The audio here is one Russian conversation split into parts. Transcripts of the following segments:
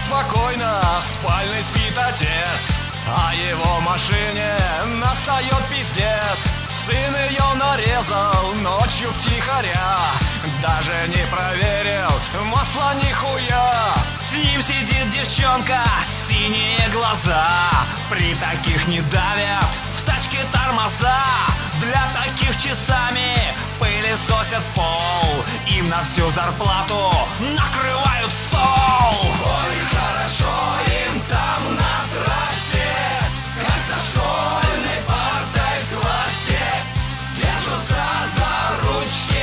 спокойно в спальне спит отец, а его машине настает пиздец. Сын ее нарезал ночью втихаря, даже не проверил масла нихуя. С ним сидит девчонка, синие глаза, при таких не давят в тачке тормоза. Для таких часами пылесосят пол, им на всю зарплату накрывают стол. Ой, хорошо им там на трассе, как за школьной партой в классе. Держатся за ручки,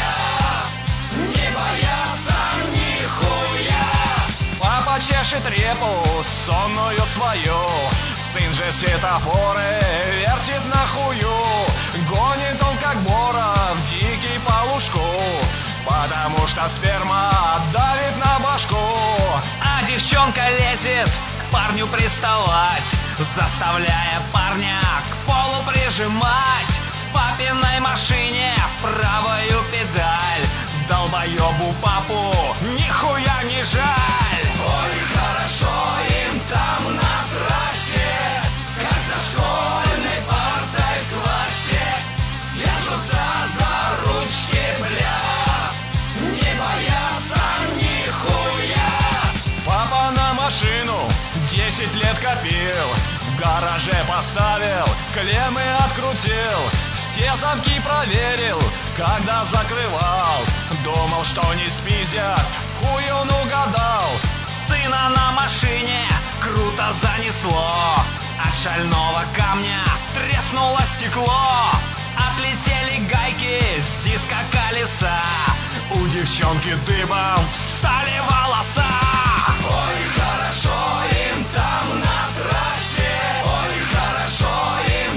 бля, не боятся нихуя. Папа чешет репу сонную свою, сын же светофоры вертит на хую. Гонит он как боров дикий по лужку, потому что сперма давит на башку. А девчонка лезет к парню приставать, заставляя парня к полу прижимать. В папиной машине правую педаль, долбоебу папу нихуя не жаль. Ой, хорошо им там на трассе, как за школьной партой в классе. Держатся за ручки, бля, не боятся нихуя. Папа на машину 10 лет копил, в гараже поставил, клеммы открутил, все замки проверил, когда закрывал. Думал, что не спиздят, хуй он угадал. Сына на машине круто занесло, от шального камня треснуло стекло. Отлетели гайки с диска колеса, у девчонки дыбом встали волоса. Ой, хорошо им там на трассе, ой, хорошо им.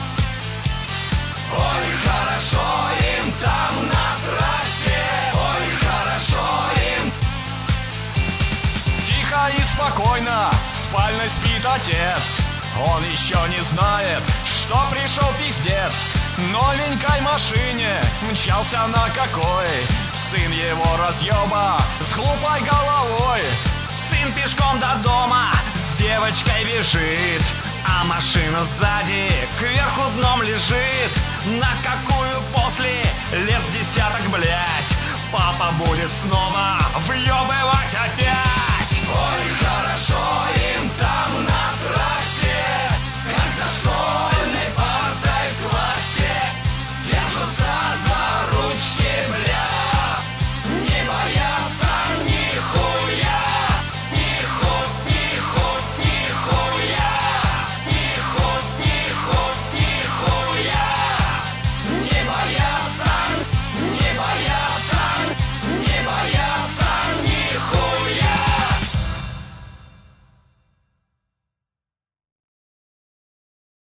Ой, хорошо им там на трассе, ой, хорошо им. Тихо и спокойно в спальне спит отец, он еще не знает, что пришел пиздец. Новенькой машине мчался на какой, сын его разъеба с глупой головой. Сын пешком до дома с девочкой бежит, а машина сзади кверху дном лежит. На какую после лет с десяток, блять, папа будет снова